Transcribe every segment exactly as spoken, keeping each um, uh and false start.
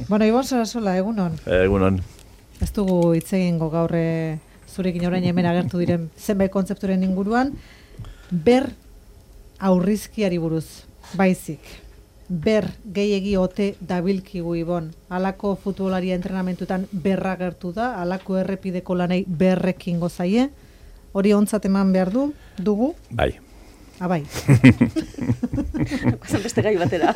Bueno, Ibon Sarasola, egunon. Egunon. Ez dugu hitz egingo gaur zurekin orain hemen agertu diren zenbait kontzepturen inguruan, ber aurrizkiari buruz, baizik. Ber gehiegi ote dabilkigu Ibon. Halako futbolaria entrenamentutan berra gertu da, halako errepideko lanei berrekin gozaie. Hori ontzat eman behar du, dugu? Bai. Ah, bai. Guazen beste gai batera.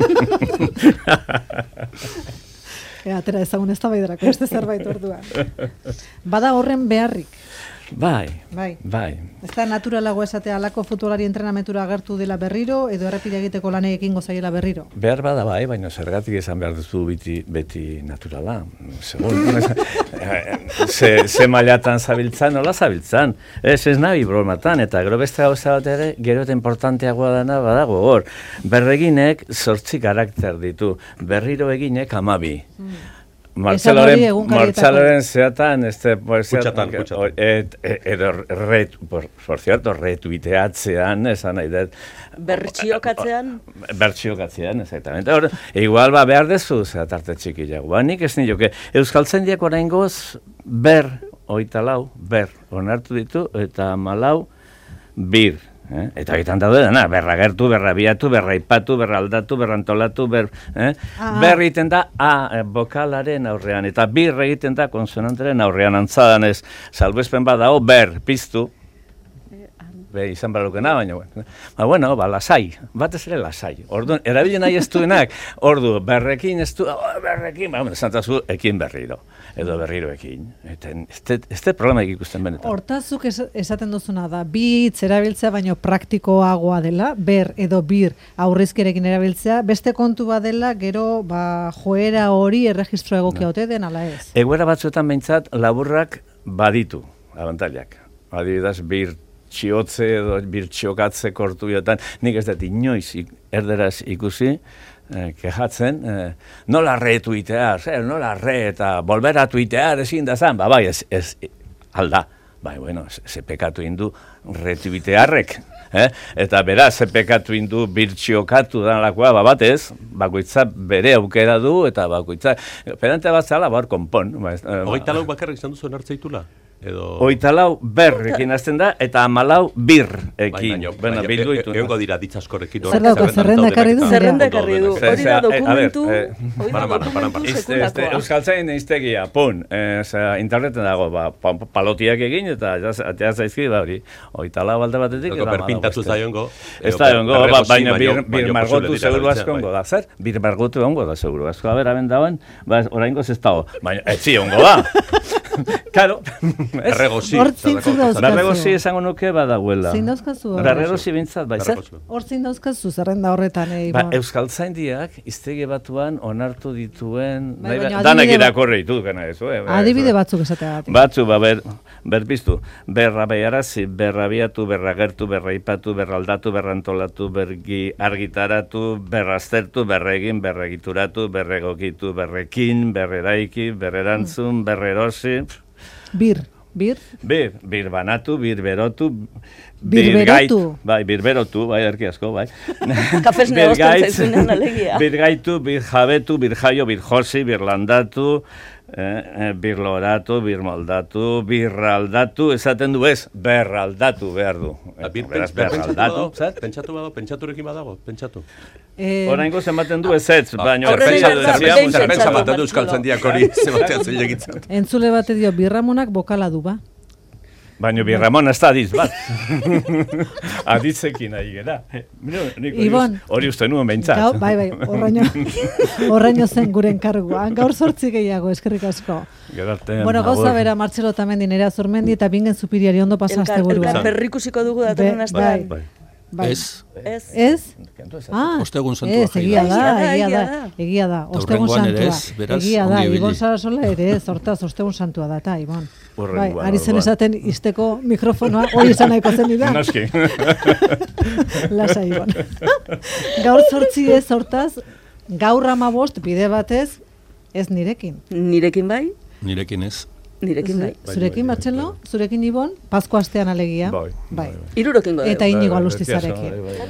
E, atera ezagun ez da baiderako, beste zerbait orduan. Bada horren beharrik. Bai, bai. bai. Ez da naturalago esatea halako futbolari entrenamentura agertu dela berriro, edo errepide egiteko lanei ekingo zaiela berriro? Behar bada bai, baina zergatik esan behar duzu beti, beti naturala. Segun, ze, ze mailatan zabiltzan, nola zabiltzan. Ez ez nabi bromatan, eta gero beste gauza bat ere, gero eta importanteagoa dana badago hor. Berreginek zortzi karakter ditu, berriro eginek amabi. Hmm. Martxaloren, Martxaloren zeatan, este, pues, kutxatan, kutxatan. Et, et, edo, ret, por, por cierto, retuiteatzean, esan nahi dut. Bertxiokatzean? Bertxiokatzean, exactamente. Hor, igual, ba, behar dezu, zeatarte txikiago. Ba, nik ez nioke, Euskaltzaindiak oraingoz, ber, oita lau, ber, onartu ditu, eta malau, bir. Eh? Eta egiten daude dena, berra gertu, berra biatu, berra ipatu, berra aldatu, berra antolatu, ber, eh? ah. ber egiten da a bokalaren aurrean, eta bir egiten da konsonantaren aurrean, antzadan ez, salbuespen badao, ber, piztu, be, izan barukena, baina, bueno, ba, bueno, ba, lasai, batez ere lasai, ordu, erabilen nahi ez duenak, ordu, berrekin ez du, oh, berrekin, ba, esantazu, ekin berriro, edo berriroekin, eta ez te problema ikusten benetan. Hortazuk es, esaten duzuna da, bi hitz erabiltzea baino praktikoagoa dela, ber edo bir aurrizkerekin erabiltzea, beste kontu badela, gero ba, joera hori erregistro egokia ote den, ala ez? Egoera batzuetan behintzat laburrak baditu, abantailak. Adibidez, bir txiotze edo bir txiokatze kortu biotan, nik ez dut inoiz erderaz ikusi, Eh, kejatzen, eh, nola retuitear, eh, nola re eta volvera tuitear ezin da zan, ba, bai, ez, ez alda, bai, bueno, ze pekatu indu retuitearrek, eh? Eta beraz, ze pekatu indu birtsiokatu danalakoa, ba, batez, bakoitza bere aukera du, eta bakoitza, pedante bat zala, bar, konpon. Ba, eh, Hogeita lau bakarrik izan duzu nartzeitula? Edo... Hogeita lau berrekin hasten da, eta amalau birrekin. Baina, bildu ditu. Egongo dira ditzaskorekin. Zer dauko, zerrenda ekarri du? Zerrenda ekarri du. Hori da dokumentu, hori da dokumentu sekulakoa. Euskaltzain iztegia, pun, interneten dago, palotiak egin, eta atea zaizki, da hori, hogeita lau alde batetik. Eko berpintatu zaiongo. Ez da ongo, baina bir margotu seguru asko ongo da, zer? Bir margotu ongo da seguru asko, a ber, aben dauen, orain goz ez dago, baina etzi ongo da. Claro. Erregozi. Erregozi esango nuke badagoela. Zein dauzkazu? Erregozi bintzat, bai, zer? Hor zein dauzkazu, zerrenda horretan, eh, Ibon? Ba, Euskaltzaindiak iztegi batuan onartu dituen, danak irakorre ditu, gana ez, eh? Adibide batzuk esateagatik. Batzu, ba, ber, berpiztu, berra behiarazi, berra biatu, berra gertu, berra ipatu, berra aldatu, berra antolatu, bergi argitaratu, berra aztertu, berra egin, berra egituratu, berra egokitu, berrekin, berreraiki, berrerantzun, berrerosi. Bir, bir? Bir, bir banatu, bir berotu, bir berotu. Bai, bir berotu, bai, erki asko, bai. Kafes negozten zaizunean alegia. Bir gaitu, bir jabetu, bir jaio, bir josi, bir landatu, eh, bir loratu, bir moldatu, bir aldatu, esaten du ez, berraldatu behar du. Bir berraldatu, pentsatu badago, pentsaturekin badago, pentsatu. Oraingo zenbaten du ez ez, baina zerpentsa ematen du Euskaltzaindiak hori zematean zilegitzen. Entzule bate dio, Birramonak bokala du ba? Baina Birramon ez da adiz, bat. Aditzekin nahi gara. Ibon. Hori uste nuen behintzat. Bai, bai, horraino, horraino zen guren karguan. Gaur sortzi gehiago, eskerrik asko. Gerartean. Bueno, gauza bera, Martxelo Otamendi, Nerea Zurmendi, eta Bingen Zupiriari ondo pasazte buruan. Elkar berrikusiko dugu datorren astean. Bai. Ez. Ez. Ez? Ah, Ostegun santua. Ez, egia da, egia da, egia da. Ostegun santua. Egia da, Ibon Sarasola ere ez, hortaz, ostegun santua da, eta, Ibon. Bai, ari zen esaten izteko mikrofonoa, hori esan nahiko zen dira. Noski. Lasa, Ibon. Gaur zortzi ez, hortaz, gaur amabost, bide batez, ez nirekin. Nirekin bai? Nirekin ez. Nirekin bai. Zurekin, Martxelo? Zurekin, Ibon? Pasko astean alegia. Bai. Bai. Hirurekin gode. Eta Inigo Alustizarekin.